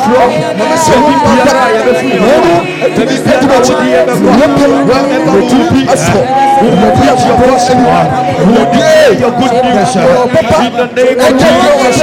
foforɔ baabi biara a yɛbɛfiri yɛn hɔ baabi biara a wode yɛbɛkɔ wherever we will be we will preach your gospel we will declare your good news in the name of Jesus.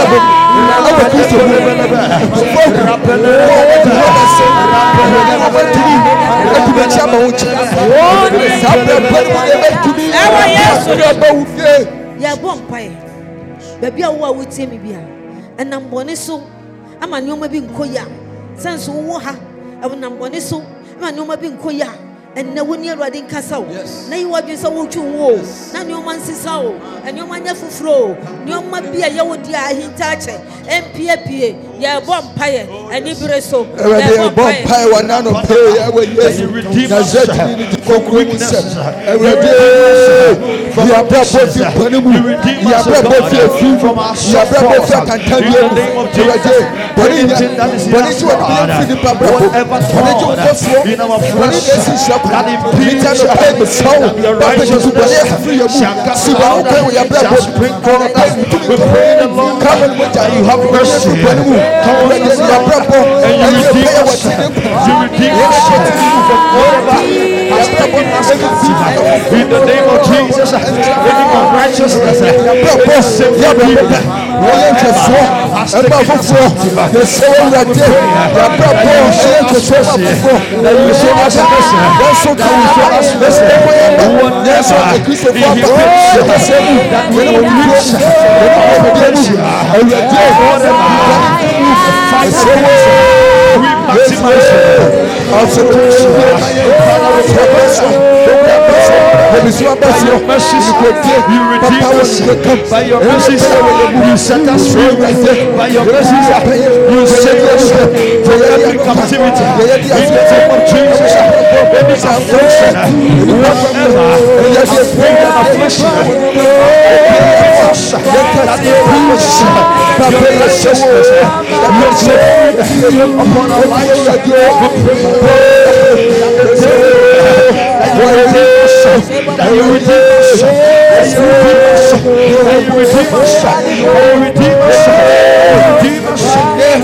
Baby, I will tell me, and I'm born so. I'm a new being koya. Sense who ha, I will not born so. I'm a new being koya. And no one near Radin Castle. Now you are just a watch you wall. Now your man says so. And your man never flow. Your man be a yaw dear, he touch it. MPA, ya vampire, and you so. Vampire, one none of pay. I will yes, you redeem us for quickness. Every day, you are both your penny, you are both your feet from us. You are both your cantank in the name of Jesus. But anything that is in whatever in our flesh. That impedes the soul, the righteousness shall spring forth. We pray the Lord that you have mercy towards us and you redeem us. You redeem us from whatever has taken us captive. In the name of Jesus, any unrighteousness, any sin that we has taken us captive. The soul that you show us mercy. So can we show us mercy? That we will reach you redeem us by your mercies. You set us free by your mercies. You set us from every captivity. In the name of Jesus, any affliction, whatever is bringing affliction, that improves your righteousness, your faith upon our lives. That you redeem us, that you redeem us, that you redeem us, that you redeem us,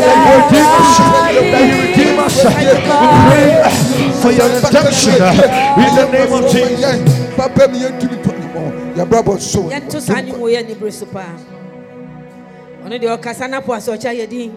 that you redeem us. We pray for your redemption in the name of Jesus. Your brother so. Yanto sani mo ye ni bresopa. Ono de okasa na po aso cha yedin.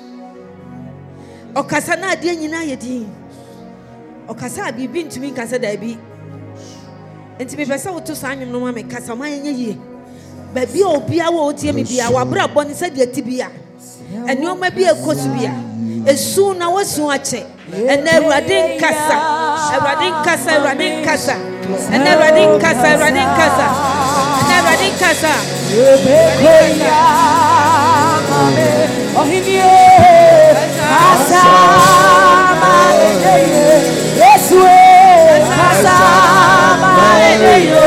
Okasa na ade nyina yedin. Okasa bibi ntumi nkasa da bi. Enti me pesa wo to sanwom no ma me kasa ma yenye yie. Ba bia obi a wo tie me bia wa bra boni se de tibia. Enioma bia ekosu bia. Esu na wasu ache. Ene Awurade nkasa. Awurade nkasa, Awurade nkasa. Ene Awurade nkasa, Awurade nkasa. Ene Awurade nkasa. Ebekoya mame ohimie. Kasa mame Yesu kasa mame yo.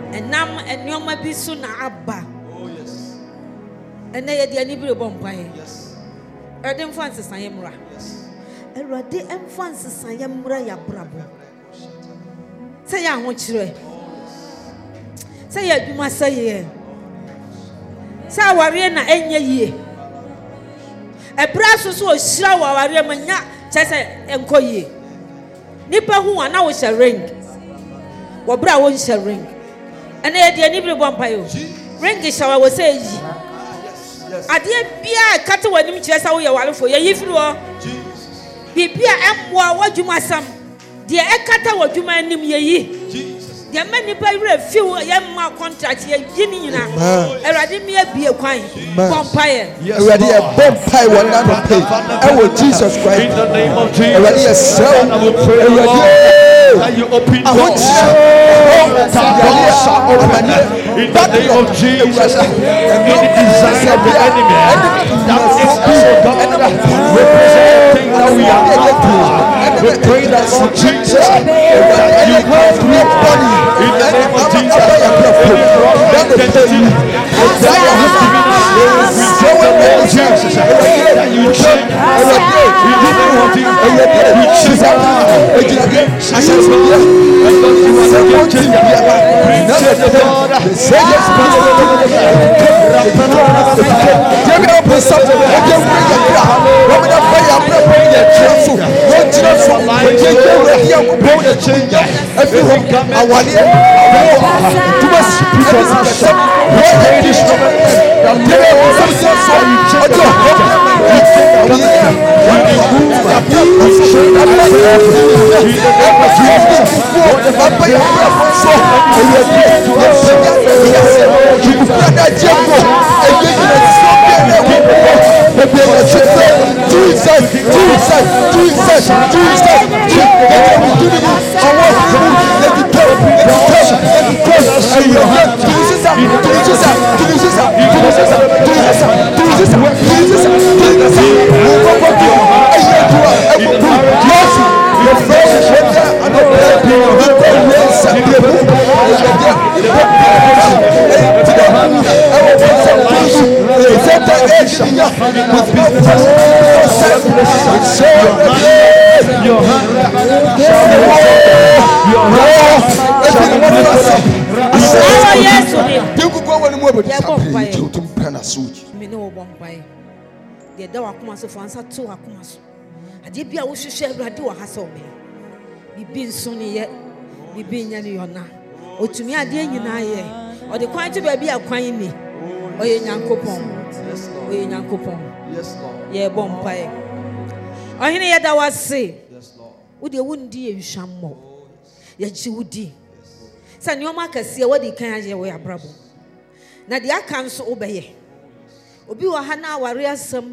Enam enyoma bi so na aba. Ene ye de ani bi rebompan. Yes. Ede mfa nsesan yemra. Erade emfa nsesan yemra ya brabo. Say ya ho kire. Say ya adwuma say. Say aware na enye yie. Ebra so ohira wa aware manya chese enko yie. Nipa hu ana wo hye ring. Wo bra wo hye ring. Ene ye de ani bi rebompan yo. Ring shawa wo say yi. Ade bia kate wanim kire sa wo ye walefo ye yifiri wo. Bibia emwa wadwuma sam. De ekata wadwuma anim ye yi. The many people few young contract here, Guinea. Eradi me be a quine, vampire. Already a vampire will not pay. I will Jesus Christ. In the name of Jesus. Already a cell. I will pray, Lord, that you open doors. In the name of Jesus. Any desire of the enemy that is God representing that we are we pray that Lord Jesus that you will through body in the name of Jesus. That you change in the name of Jesus. You change Otumi ade nyina ye o de kwan to bia akwan ni oye nyankopon oye nyankopon yes lord ye bompai ohene ye da wase yes lord wo de wundi ye hwammo ye ji wudi sa ne o makase wo de kan aye wo abrabo na de aka nso wo beye obi wo ha na aware asem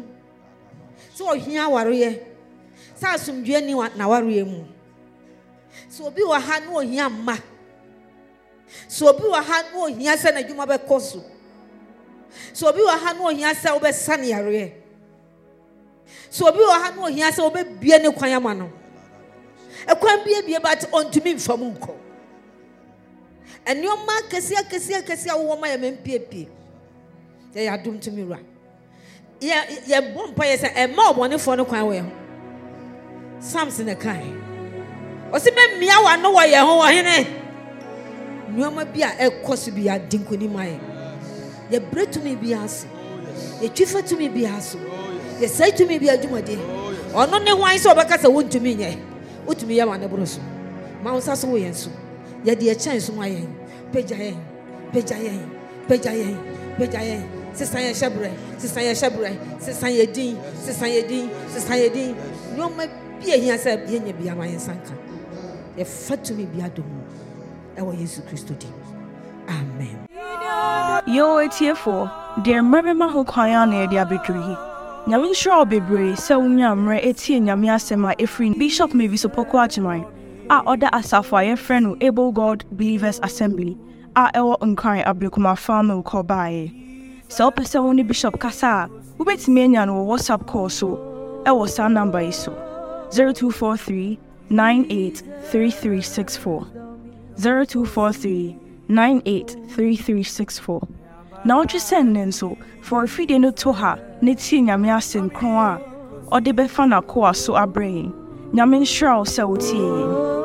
so ohia aware ye sa asumdwe ni na aware mu so obi wo ha na ohia ma so obi wa ha no ohia se na dwuma be koso so obi wa ha no ohia se wo be sane yare so obi wa ha no ohia se wo be bie ne kwan ama no ekwan bie but ontumi mfam nko enioma kesi wo ma ya mempiepie ya dum tumi ra ye bompa ye se e ma obonefo no kwan we ho Samson ne kai o se me mia wa no wo ye ho wo hene Nyoma bia ekoso bia dinkoni mai ye bretu me bia ase ye twifa to me bia aso ye say to me bia dwumade ono ne hwan se obeka se wontumi nye wotumi ya wane broso ma won saso wo yenso ye de echan so mayen peja yen sisan ye din nyoma bia hia se bia nya bia mayen sanka ye fatu me bia domu ewo Yesu Kristo di amen. Yo etiefo dear mabema ho kwan na dia bedri nyame nshira obebre se unya mre etie nyame asema efri Bishop Mavis Opoku Agyemang a order asafo aye friend no Able God Believers Assembly a ewo nkran ablekuma farm ko baaye se opese woni Bishop kasa wo betimi anya no WhatsApp call so ewo sa number iso 0243 983364 0243 983364. Na oje send nso for fide no to ha ne tie nyame asem kron a ode befa na ko aso abrain. Nyame nhyira wo se wo tie.